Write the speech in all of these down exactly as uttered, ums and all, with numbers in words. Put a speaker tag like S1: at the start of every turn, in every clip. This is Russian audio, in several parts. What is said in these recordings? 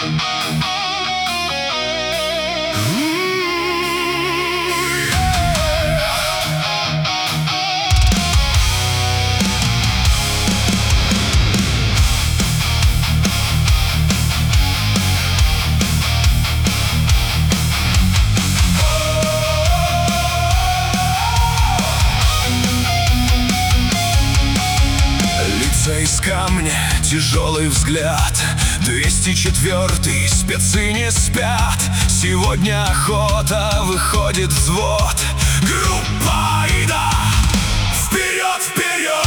S1: Из камня тяжелый взгляд. Двести четвёртый спецы не спят. Сегодня охота, выходит взвод. Группа Аида, вперед, вперед!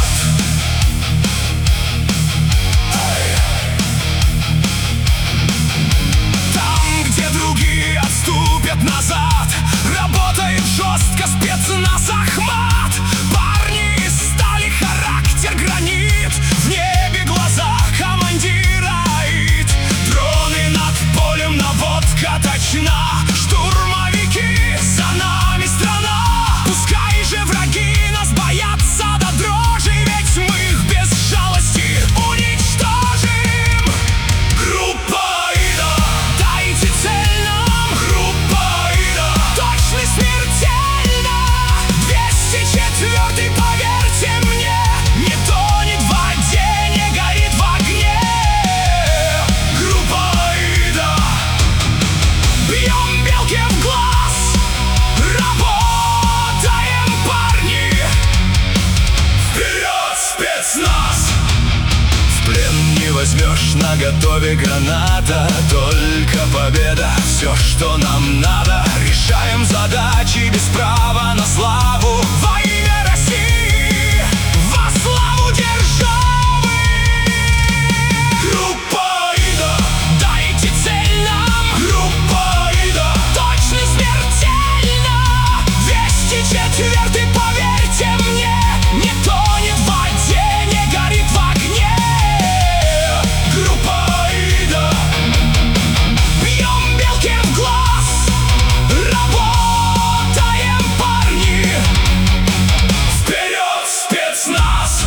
S1: Там, где другие отступят назад, работает жестко спецназ Ахмат. Парни из стали, характер гранит. В небе глаза командира Аид. Дроны над полем, наводка точна. Штурмовики, за нами страна. Пускай же враги нас боятся до дрожи, ведь мы их без жалости уничтожим. Группа Аида, дайте цель нам. Группа Аида, точно смертельно. Двести четвёртый, поверьте мне, не тонет в воде, не горит в огне. Группа Аида, бьем белке в глаз. Работаем, парни, вперед, спецназ! В плен не возьмешь, наготове граната. Только победа, все, что нам надо. Решаем задачи без права на славу. Во имя России, во славу державы. Группа Аида, дайте цель нам. Группа Аида, точно смертельно. Двести четвёртый, поверьте мне, не тонет в воде, не горит в огне. Группа Аида, бьем белке в глаз. Работаем, парни, вперед, спецназ!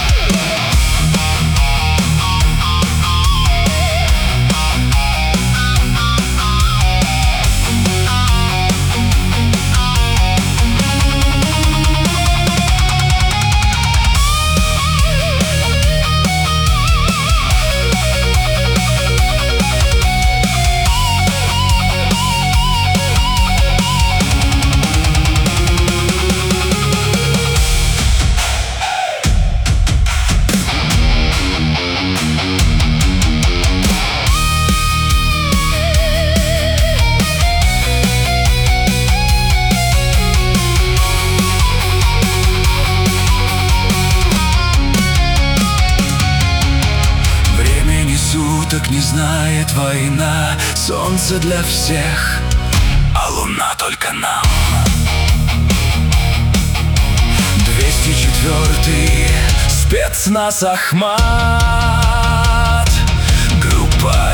S1: Суток не знает война. Солнце для всех, а луна только нам. Двести четвёртый спецназ Ахмат. Группа